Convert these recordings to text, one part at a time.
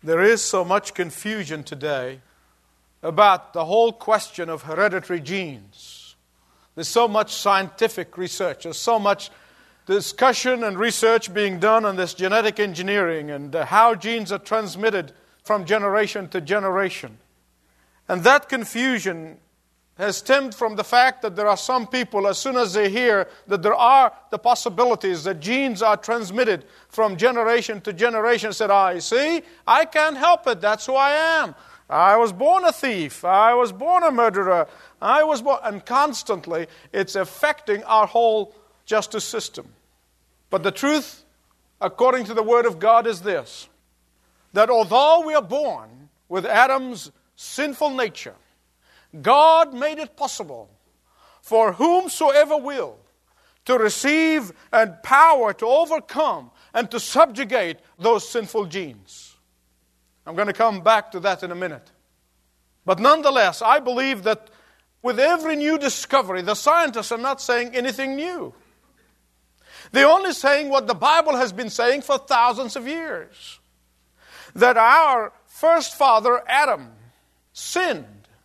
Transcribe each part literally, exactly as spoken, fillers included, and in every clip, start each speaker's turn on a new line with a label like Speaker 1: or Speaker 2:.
Speaker 1: There is so much confusion today about the whole question of hereditary genes. There's so much scientific research. There's so much discussion and research being done on this genetic engineering and uh, how genes are transmitted from generation to generation. And that confusion has stemmed from the fact that there are some people, as soon as they hear that there are the possibilities that genes are transmitted from generation to generation, said, I see, I can't help it, that's who I am. I was born a thief, I was born a murderer, I was born... And constantly, it's affecting our whole justice system. But the truth, according to the Word of God, is this, that although we are born with Adam's sinful nature, God made it possible for whomsoever will to receive and power to overcome and to subjugate those sinful genes. I'm going to come back to that in a minute. But nonetheless, I believe that with every new discovery, the scientists are not saying anything new. They're only saying what the Bible has been saying for thousands of years. That our first father, Adam, sinned.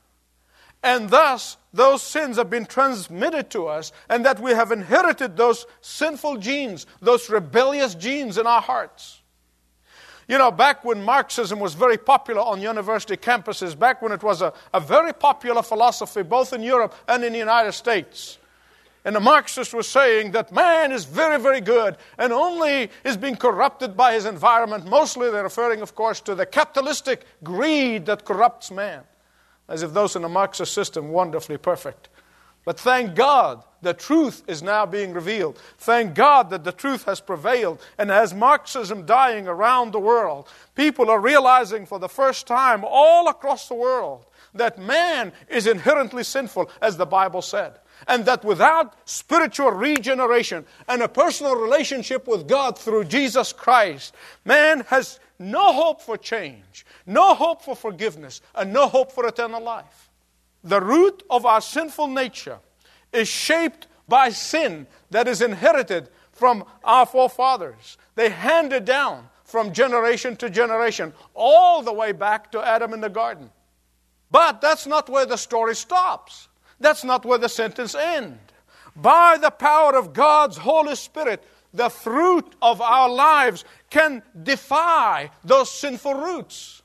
Speaker 1: And thus, those sins have been transmitted to us, and that we have inherited those sinful genes, those rebellious genes in our hearts. You know, back when Marxism was very popular on university campuses, back when it was a, a very popular philosophy, both in Europe and in the United States, and the Marxists were saying that man is very, very good and only is being corrupted by his environment. Mostly they're referring, of course, to the capitalistic greed that corrupts man. As if those in the Marxist system were wonderfully perfect. But thank God, the truth is now being revealed. Thank God that the truth has prevailed. And as Marxism dying around the world, people are realizing for the first time all across the world that man is inherently sinful, as the Bible said. And that without spiritual regeneration and a personal relationship with God through Jesus Christ, man has no hope for change, no hope for forgiveness, and no hope for eternal life. The root of our sinful nature is shaped by sin that is inherited from our forefathers. They handed down from generation to generation, all the way back to Adam in the garden. But that's not where the story stops. That's not where the sentence ends. By the power of God's Holy Spirit, the fruit of our lives can defy those sinful roots.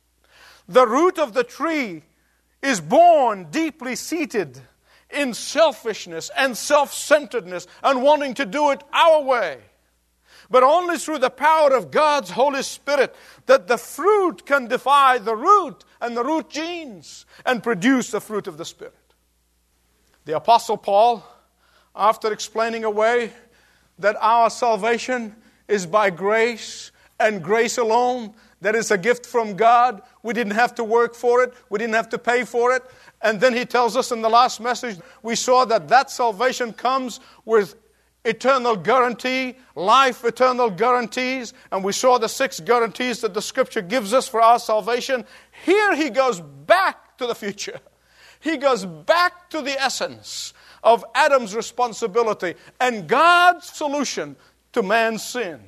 Speaker 1: The root of the tree is born deeply seated in selfishness and self-centeredness and wanting to do it our way. But only through the power of God's Holy Spirit that the fruit can defy the root and the root genes and produce the fruit of the Spirit. The Apostle Paul, after explaining away that our salvation is by grace and grace alone, that is a gift from God. We didn't have to work for it. We didn't have to pay for it. And then he tells us in the last message, we saw that that salvation comes with eternal guarantee, life eternal guarantees. And we saw the six guarantees that the Scripture gives us for our salvation. Here he goes back to the future. He goes back to the essence of Adam's responsibility and God's solution to man's sin.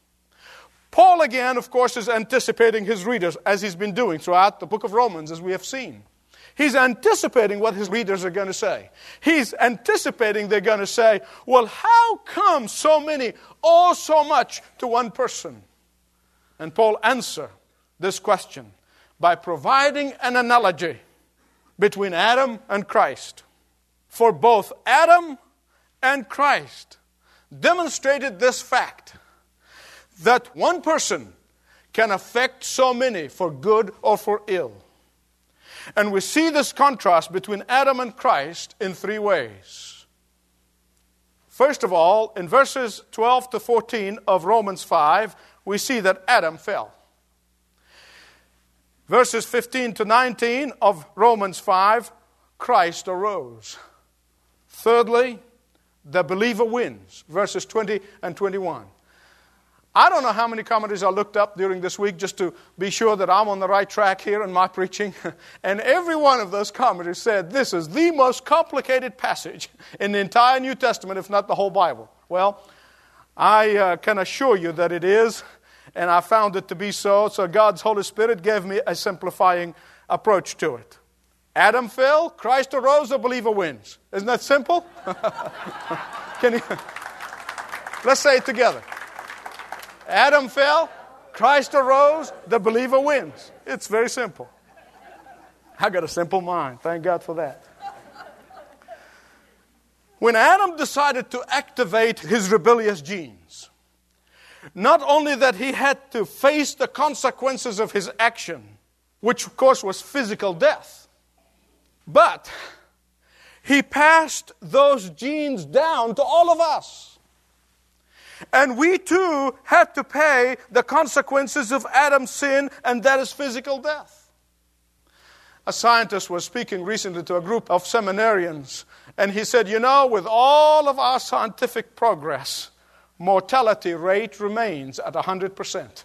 Speaker 1: Paul again, of course, is anticipating his readers, as he's been doing throughout the book of Romans, as we have seen. He's anticipating what his readers are going to say. He's anticipating they're going to say, well, how come so many owe so much to one person? And Paul answers this question by providing an analogy between Adam and Christ. For both Adam and Christ demonstrated this fact, that one person can affect so many for good or for ill. And we see this contrast between Adam and Christ in three ways. First of all, in verses twelve to fourteen of Romans five, we see that Adam fell. Verses fifteen to nineteen of Romans five, Christ arose. Thirdly, the believer wins. Verses twenty and twenty-one. I don't know how many commentaries I looked up during this week just to be sure that I'm on the right track here in my preaching. And every one of those commentaries said this is the most complicated passage in the entire New Testament, if not the whole Bible. Well, I uh, can assure you that it is. And I found it to be so. So God's Holy Spirit gave me a simplifying approach to it. Adam fell, Christ arose, the believer wins. Isn't that simple? Can you? Let's say it together. Adam fell, Christ arose, the believer wins. It's very simple. I got a simple mind. Thank God for that. When Adam decided to activate his rebellious genes, not only that he had to face the consequences of his action, which of course was physical death, but he passed those genes down to all of us. And we too had to pay the consequences of Adam's sin, and that is physical death. A scientist was speaking recently to a group of seminarians, and he said, you know, with all of our scientific progress, mortality rate remains at one hundred percent.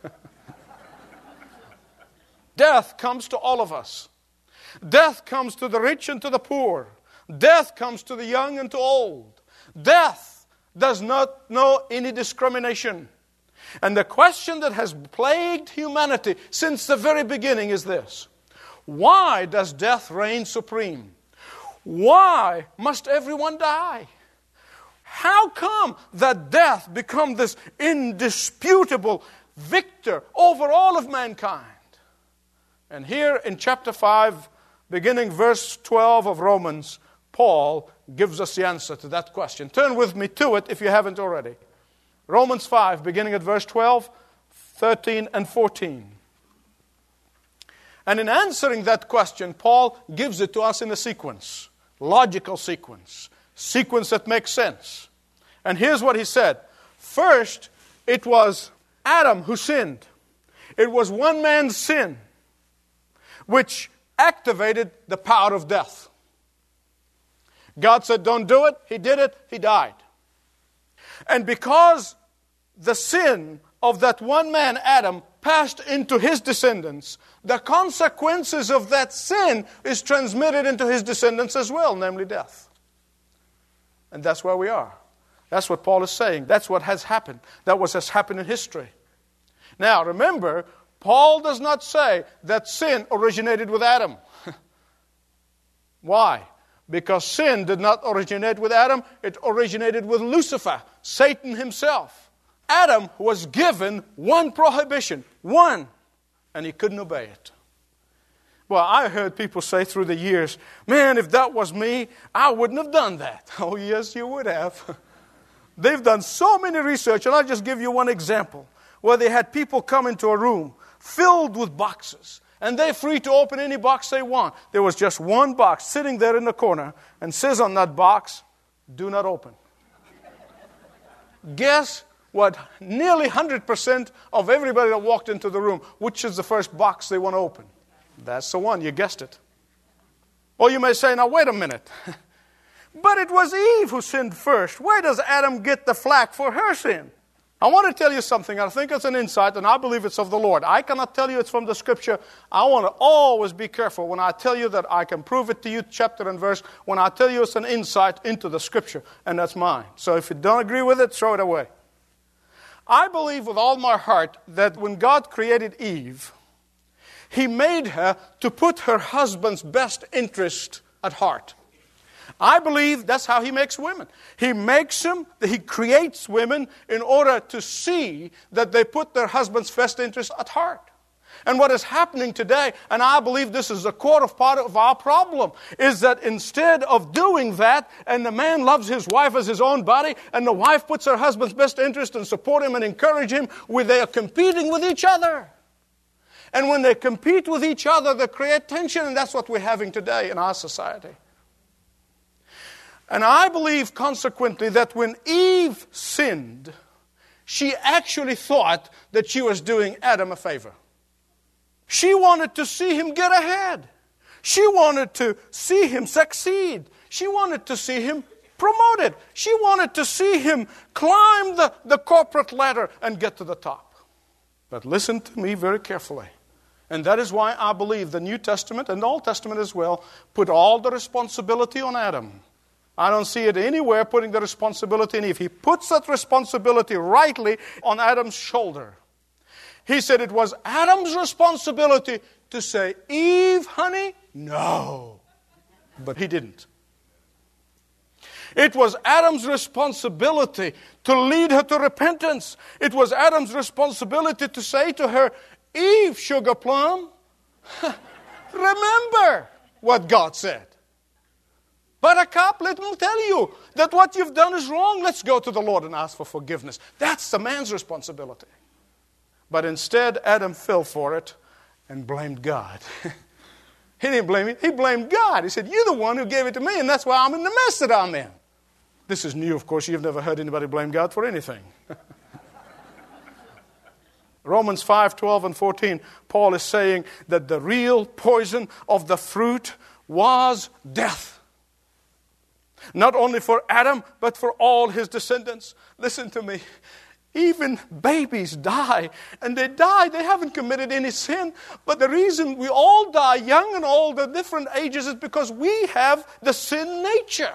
Speaker 1: Death comes to all of us. Death comes to the rich and to the poor. Death comes to the young and to old. Death does not know any discrimination. And the question that has plagued humanity since the very beginning is this: why does death reign supreme? Why must everyone die? How come that death become this indisputable victor over all of mankind? And here in chapter five, beginning verse twelve of Romans, Paul gives us the answer to that question. Turn with me to it if you haven't already. Romans five, beginning at verse twelve, thirteen, and fourteen. And in answering that question, Paul gives it to us in a sequence, logical sequence, sequence that makes sense. And here's what he said. First, it was Adam who sinned. It was one man's sin which activated the power of death. God said, don't do it. He did it. He died. And because the sin of that one man, Adam, passed into his descendants, the consequences of that sin is transmitted into his descendants as well, namely death. And that's where we are. That's what Paul is saying. That's what has happened. That was has happened in history. Now, remember, Paul does not say that sin originated with Adam. Why? Because sin did not originate with Adam. It originated with Lucifer, Satan himself. Adam was given one prohibition, one, and he couldn't obey it. Well, I heard people say through the years, man, if that was me, I wouldn't have done that. Oh, yes, you would have. They've done so many research, and I'll just give you one example, where they had people come into a room filled with boxes, and they're free to open any box they want. There was just one box sitting there in the corner, and says on that box, do not open. Guess what? Nearly one hundred percent of everybody that walked into the room, which is the first box they want to open? That's the one. You guessed it. Or you may say, now wait a minute. But it was Eve who sinned first. Where does Adam get the flack for her sin? I want to tell you something. I think it's an insight, and I believe it's of the Lord. I cannot tell you it's from the Scripture. I want to always be careful when I tell you that I can prove it to you, chapter and verse, when I tell you it's an insight into the Scripture, and that's mine. So if you don't agree with it, throw it away. I believe with all my heart that when God created Eve, He made her to put her husband's best interest at heart. I believe that's how He makes women. He makes them, He creates women in order to see that they put their husband's best interest at heart. And what is happening today, and I believe this is a core of part of our problem, is that instead of doing that, and the man loves his wife as his own body, and the wife puts her husband's best interest and support him and encourage him, where they are competing with each other. And when they compete with each other, they create tension, and that's what we're having today in our society. And I believe, consequently, that when Eve sinned, she actually thought that she was doing Adam a favor. She wanted to see him get ahead. She wanted to see him succeed. She wanted to see him promoted. She wanted to see him climb the, the corporate ladder and get to the top. But listen to me very carefully. And that is why I believe the New Testament and the Old Testament as well put all the responsibility on Adam. I don't see it anywhere putting the responsibility on Eve. He puts that responsibility rightly on Adam's shoulder. He said it was Adam's responsibility to say, Eve, honey, no. But he didn't. It was Adam's responsibility to lead her to repentance. It was Adam's responsibility to say to her, Eve, sugar plum, remember what God said. Buttercup, let me tell you that what you've done is wrong. Let's go to the Lord and ask for forgiveness. That's the man's responsibility. But instead, Adam fell for it and blamed God. He didn't blame me. He blamed God. He said, you're the one who gave it to me, and that's why I'm in the mess that I'm in. This is new, of course. You've never heard anybody blame God for anything. Romans five, twelve, and fourteen, Paul is saying that the real poison of the fruit was death. Not only for Adam, but for all his descendants. Listen to me. Even babies die, and they die. They haven't committed any sin. But the reason we all die, young and old, at different ages, is because we have the sin nature.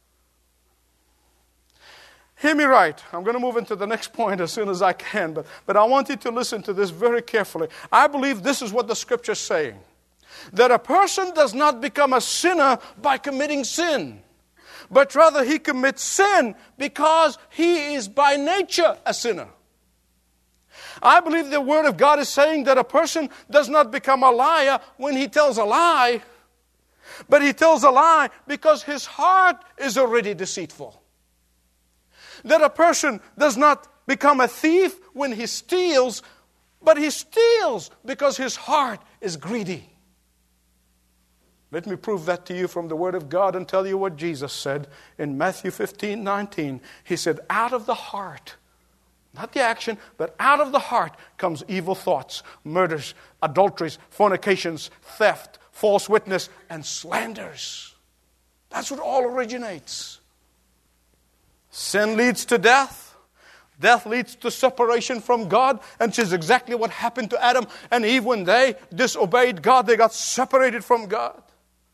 Speaker 1: Hear me right. I'm going to move into the next point as soon as I can, but, but I want you to listen to this very carefully. I believe this is what the Scripture is saying. That a person does not become a sinner by committing sin, but rather he commits sin because he is by nature a sinner. I believe the Word of God is saying that a person does not become a liar when he tells a lie, but he tells a lie because his heart is already deceitful. That a person does not become a thief when he steals, but he steals because his heart is greedy. Let me prove that to you from the Word of God and tell you what Jesus said in Matthew fifteen, nineteen. He said, out of the heart, not the action, but out of the heart comes evil thoughts, murders, adulteries, fornications, theft, false witness, and slanders. That's what all originates. Sin leads to death. Death leads to separation from God. And this is exactly what happened to Adam and Eve when they disobeyed God. They got separated from God.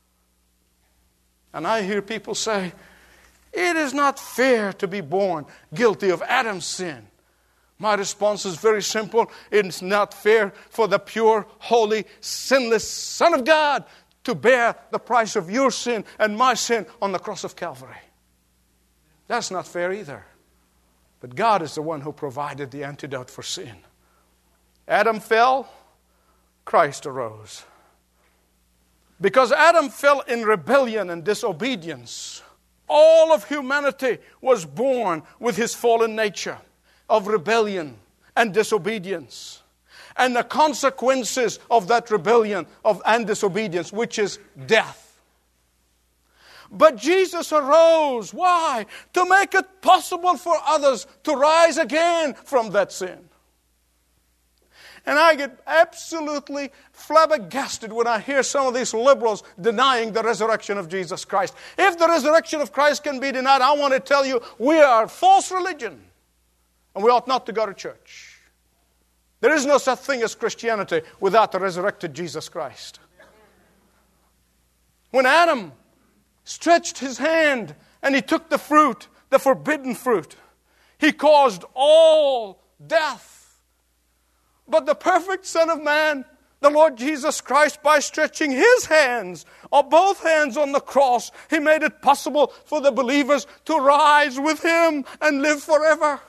Speaker 1: And I hear people say, it is not fair to be born guilty of Adam's sin. My response is very simple. It's not fair for the pure, holy, sinless Son of God to bear the price of your sin and my sin on the cross of Calvary. That's not fair either. But God is the one who provided the antidote for sin. Adam fell, Christ arose. Because Adam fell in rebellion and disobedience, all of humanity was born with his fallen nature of rebellion and disobedience. And the consequences of that rebellion of and disobedience, which is death. But Jesus arose. Why? To make it possible for others to rise again from that sin. And I get absolutely flabbergasted when I hear some of these liberals denying the resurrection of Jesus Christ. If the resurrection of Christ can be denied, I want to tell you, we are a false religion. And we ought not to go to church. There is no such thing as Christianity without the resurrected Jesus Christ. When Adam stretched his hand and he took the fruit, the forbidden fruit, he caused all death. But the perfect Son of Man, the Lord Jesus Christ, by stretching his hands, or both hands on the cross, he made it possible for the believers to rise with him and live forever.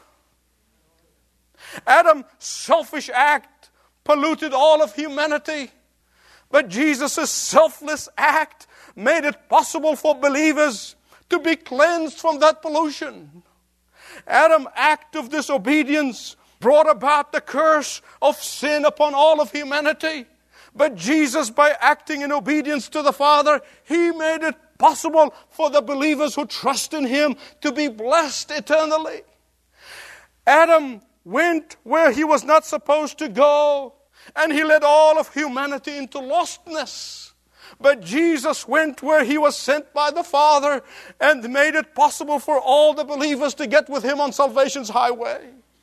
Speaker 1: Adam's selfish act polluted all of humanity, but Jesus' selfless act made it possible for believers to be cleansed from that pollution. Adam's act of disobedience brought about the curse of sin upon all of humanity. But Jesus, by acting in obedience to the Father, he made it possible for the believers who trust in him to be blessed eternally. Adam went where he was not supposed to go, and he led all of humanity into lostness. But Jesus went where he was sent by the Father and made it possible for all the believers to get with him on salvation's highway.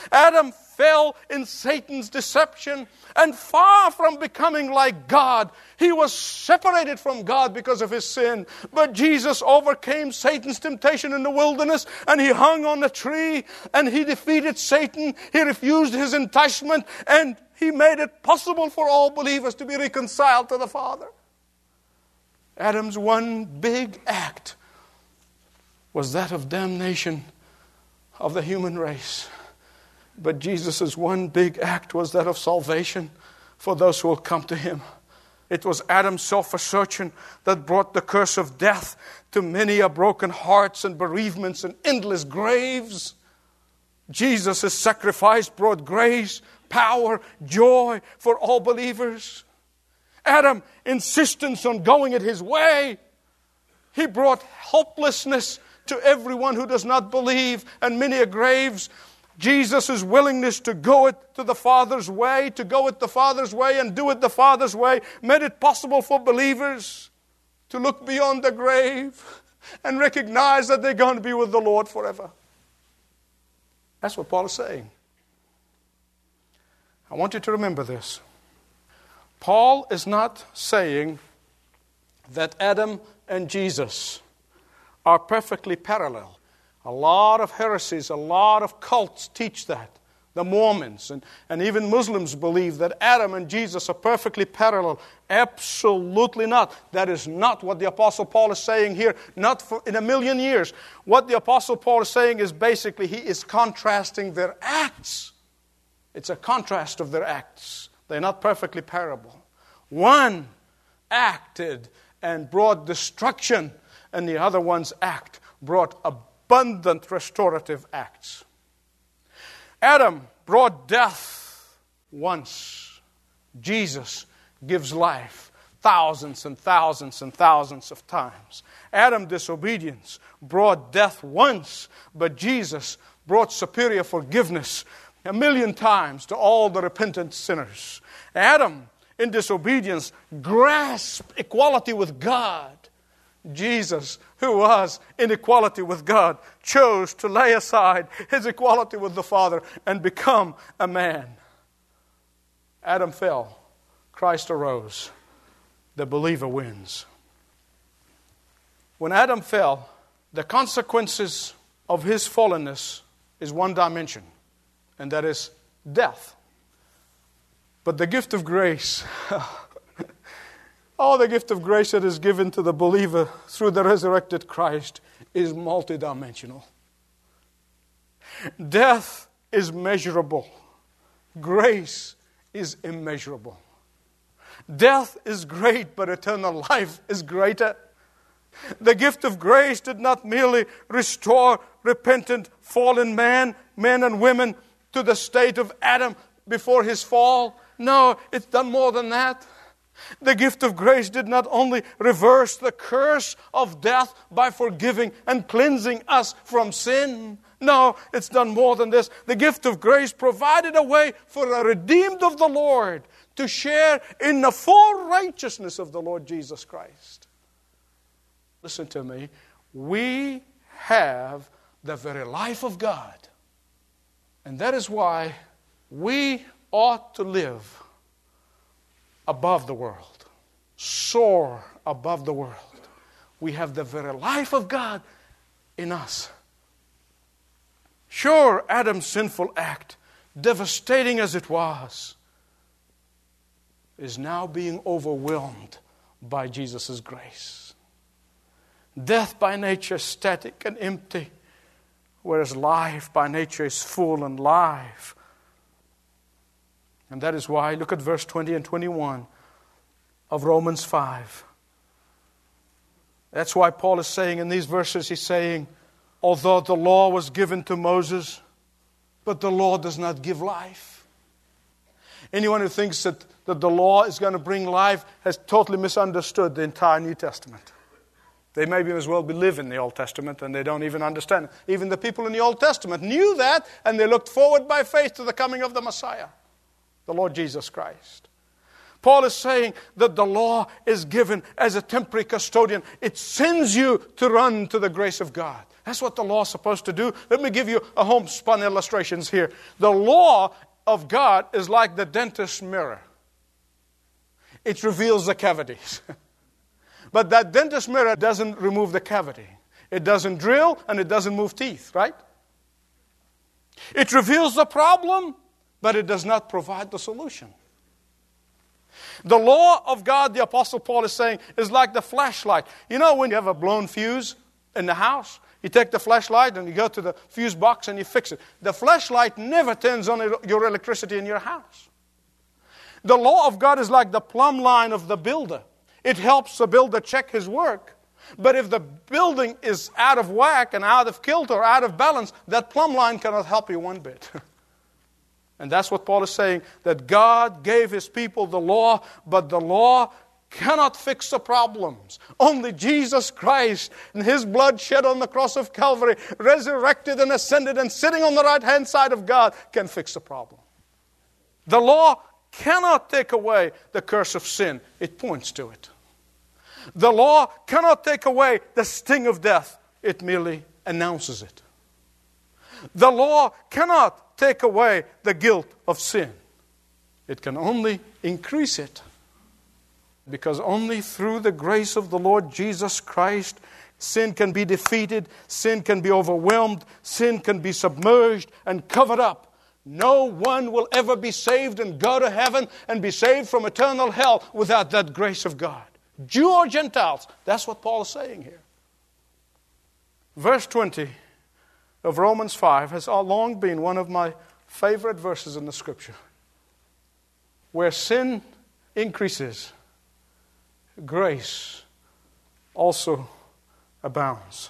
Speaker 1: Adam fell in Satan's deception, and far from becoming like God, he was separated from God because of his sin. But Jesus overcame Satan's temptation in the wilderness, and he hung on a tree, and he defeated Satan. He refused his enticement, and he made it possible for all believers to be reconciled to the Father. Adam's one big act was that of damnation of the human race. But Jesus' one big act was that of salvation for those who will come to him. It was Adam's self-assertion that brought the curse of death to many a broken hearts and bereavements and endless graves. Jesus' sacrifice brought grace, power, joy for all believers. Adam's insistence on going it his way, he brought helplessness to everyone who does not believe, and many a graves. Jesus' willingness to go it to the Father's way, to go it the Father's way and do it the Father's way, made it possible for believers to look beyond the grave and recognize that they're going to be with the Lord forever. That's what Paul is saying. I want you to remember this. Paul is not saying that Adam and Jesus are perfectly parallel. A lot of heresies, a lot of cults teach that. The Mormons and, and even Muslims believe that Adam and Jesus are perfectly parallel. Absolutely not. That is not what the Apostle Paul is saying here, not for in a million years. What the Apostle Paul is saying is basically he is contrasting their acts. It's a contrast of their acts. They're not perfectly parallel. One acted and brought destruction, and the other one's act brought abundant restorative acts. Adam brought death once. Jesus gives life thousands and thousands and thousands of times. Adam's disobedience brought death once, but Jesus brought superior forgiveness a million times to all the repentant sinners. Adam, in disobedience, grasped equality with God. Jesus, who was in equality with God, chose to lay aside his equality with the Father and become a man. Adam fell. Christ arose. The believer wins. When Adam fell, the consequences of his fallenness is one dimension, and that is death. But the gift of grace, all the gift of grace that is given to the believer through the resurrected Christ is multidimensional. Death is measurable. Grace is immeasurable. Death is great, but eternal life is greater. The gift of grace did not merely restore repentant, fallen man, men and women to the state of Adam before his fall. No, it's done more than that. The gift of grace did not only reverse the curse of death by forgiving and cleansing us from sin. No, it's done more than this. The gift of grace provided a way for the redeemed of the Lord to share in the full righteousness of the Lord Jesus Christ. Listen to me. We have the very life of God. And that is why we ought to live above the world, soar above the world. We have the very life of God in us. Sure, Adam's sinful act, devastating as it was, is now being overwhelmed by Jesus' grace. Death by nature is static and empty, whereas life by nature is full and live. And that is why, look at verse twenty and twenty-one of Romans five. That's why Paul is saying in these verses, he's saying, although the law was given to Moses, but the law does not give life. Anyone who thinks that, that the law is going to bring life has totally misunderstood the entire New Testament. They maybe as well be living in the Old Testament and they don't even understand it. Even the people in the Old Testament knew that, and they looked forward by faith to the coming of the Messiah, the Lord Jesus Christ. Paul is saying that the law is given as a temporary custodian. It sends you to run to the grace of God. That's what the law is supposed to do. Let me give you a homespun illustrations here. The law of God is like the dentist's mirror. It reveals the cavities. But that dentist mirror doesn't remove the cavity. It doesn't drill and it doesn't move teeth, right? It reveals the problem, but it does not provide the solution. The law of God, the Apostle Paul is saying, is like the flashlight. You know when you have a blown fuse in the house? You take the flashlight and you go to the fuse box and you fix it. The flashlight never turns on your electricity in your house. The law of God is like the plumb line of the builder. It helps the builder check his work. But if the building is out of whack and out of kilter, out of balance, that plumb line cannot help you one bit. And that's what Paul is saying, that God gave His people the law, but the law cannot fix the problems. Only Jesus Christ and His blood shed on the cross of Calvary, resurrected and ascended and sitting on the right-hand side of God, can fix the problem. The law cannot take away the curse of sin. It points to it. The law cannot take away the sting of death. It merely announces it. The law cannot take away the guilt of sin. It can only increase it. Because only through the grace of the Lord Jesus Christ, sin can be defeated, sin can be overwhelmed, sin can be submerged and covered up. No one will ever be saved and go to heaven and be saved from eternal hell without that grace of God. Jew or Gentiles. That's what Paul is saying here. Verse twenty of Romans five has long been one of my favorite verses in the Scripture. Where sin increases, grace also abounds.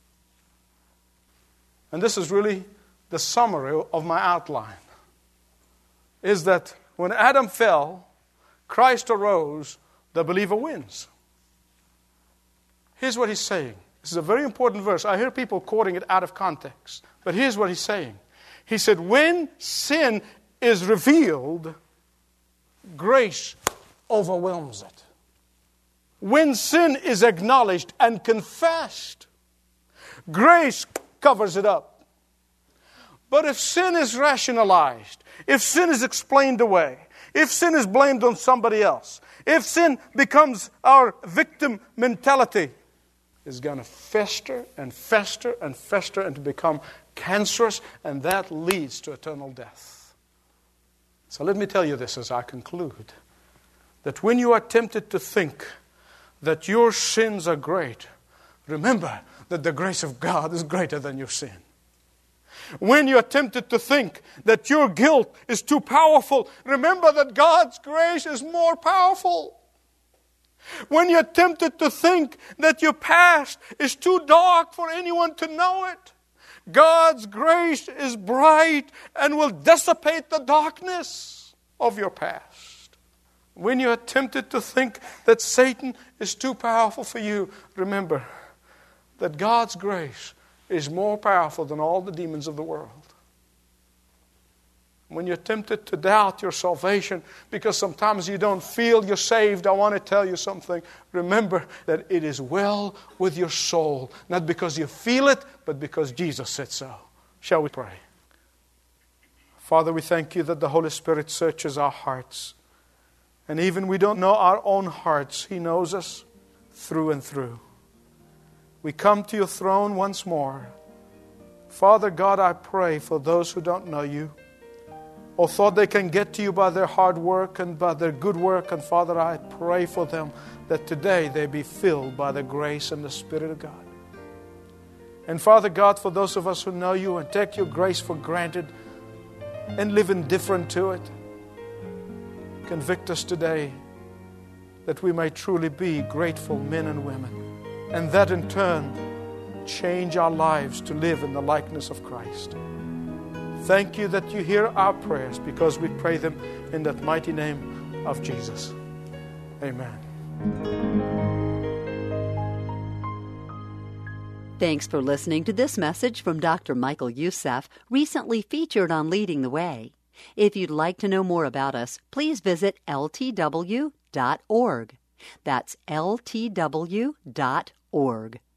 Speaker 1: And this is really the summary of my outline. Is that when Adam fell, Christ arose, the believer wins. Here's what he's saying. This is a very important verse. I hear people quoting it out of context. But here's what he's saying. He said, when sin is revealed, grace overwhelms it. When sin is acknowledged and confessed, grace covers it up. But if sin is rationalized, if sin is explained away, if sin is blamed on somebody else, if sin becomes our victim mentality, it's going to fester and fester and fester and to become cancerous, and that leads to eternal death. So let me tell you this as I conclude, that when you are tempted to think that your sins are great, remember that the grace of God is greater than your sin. When you are tempted to think that your guilt is too powerful, remember that God's grace is more powerful. When you're tempted to think that your past is too dark for anyone to know it, God's grace is bright and will dissipate the darkness of your past. When you're tempted to think that Satan is too powerful for you, remember that God's grace is more powerful than all the demons of the world. When you're tempted to doubt your salvation because sometimes you don't feel you're saved, I want to tell you something. Remember that it is well with your soul, not because you feel it, but because Jesus said so. Shall we pray? Father, we thank you that the Holy Spirit searches our hearts. And even we don't know our own hearts, He knows us through and through. We come to your throne once more. Father God, I pray for those who don't know you, or thought they can get to you by their hard work and by their good work. And Father, I pray for them that today they be filled by the grace and the Spirit of God. And Father God, for those of us who know you and take your grace for granted and live indifferent to it, convict us today that we may truly be grateful men and women, and that in turn change our lives to live in the likeness of Christ. Thank you that you hear our prayers, because we pray them in that mighty name of Jesus. Amen.
Speaker 2: Thanks for listening to this message from Doctor Michael Youssef, recently featured on Leading the Way. If you'd like to know more about us, please visit L T W dot org. That's L T W dot org.